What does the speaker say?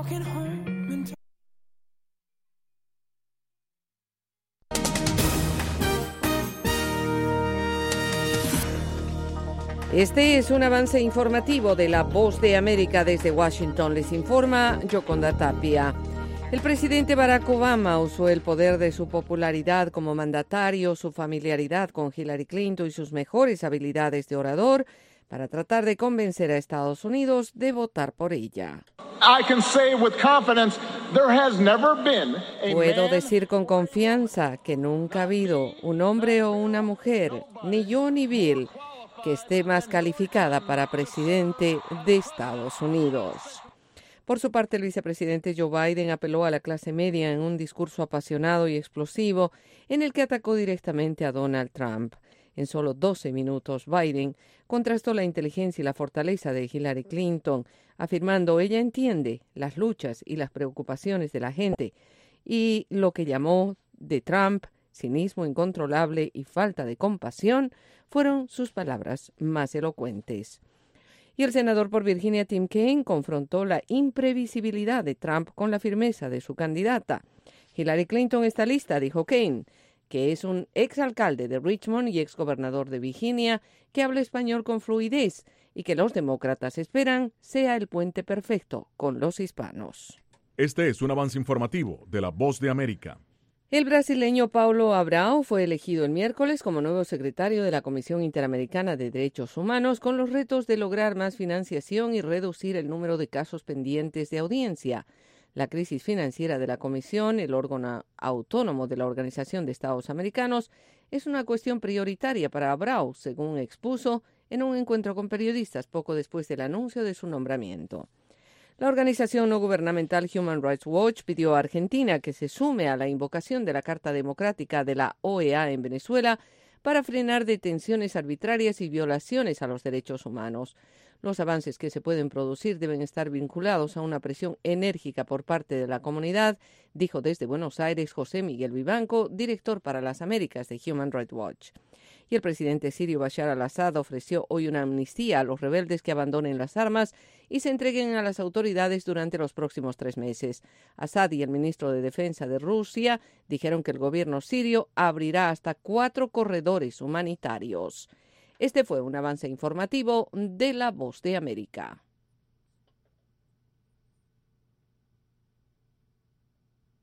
walking home and Este es un avance informativo de La Voz de América desde Washington. Les informa Yoconda Tapia. El presidente Barack Obama usó el poder de su popularidad como mandatario, su familiaridad con Hillary Clinton y sus mejores habilidades de orador para tratar de convencer a Estados Unidos de votar por ella. Puedo decir con confianza que nunca ha habido un hombre o una mujer, ni yo ni Bill, que esté más calificada para presidente de Estados Unidos. Por su parte, el vicepresidente Joe Biden apeló a la clase media en un discurso apasionado y explosivo en el que atacó directamente a Donald Trump. En solo 12 minutos, Biden contrastó la inteligencia y la fortaleza de Hillary Clinton, afirmando ella entiende las luchas y las preocupaciones de la gente, y lo que llamó de Trump cinismo incontrolable y falta de compasión fueron sus palabras más elocuentes. Y el senador por Virginia, Tim Kaine, confrontó la imprevisibilidad de Trump con la firmeza de su candidata. Hillary Clinton está lista, dijo Kaine, que es un exalcalde de Richmond y exgobernador de Virginia que habla español con fluidez y que los demócratas esperan sea el puente perfecto con los hispanos. Este es un avance informativo de La Voz de América. El brasileño Paulo Abrao fue elegido el miércoles como nuevo secretario de la Comisión Interamericana de Derechos Humanos con los retos de lograr más financiación y reducir el número de casos pendientes de audiencia. La crisis financiera de la Comisión, el órgano autónomo de la Organización de Estados Americanos, es una cuestión prioritaria para Abrao, según expuso en un encuentro con periodistas poco después del anuncio de su nombramiento. La organización no gubernamental Human Rights Watch pidió a Argentina que se sume a la invocación de la Carta Democrática de la OEA en Venezuela para frenar detenciones arbitrarias y violaciones a los derechos humanos. Los avances que se pueden producir deben estar vinculados a una presión enérgica por parte de la comunidad, dijo desde Buenos Aires José Miguel Vivanco, director para las Américas de Human Rights Watch. Y el presidente sirio Bashar al-Assad ofreció hoy una amnistía a los rebeldes que abandonen las armas y se entreguen a las autoridades durante los próximos 3 meses. Assad y el ministro de Defensa de Rusia dijeron que el gobierno sirio abrirá hasta 4 corredores humanitarios. Este fue un avance informativo de La Voz de América.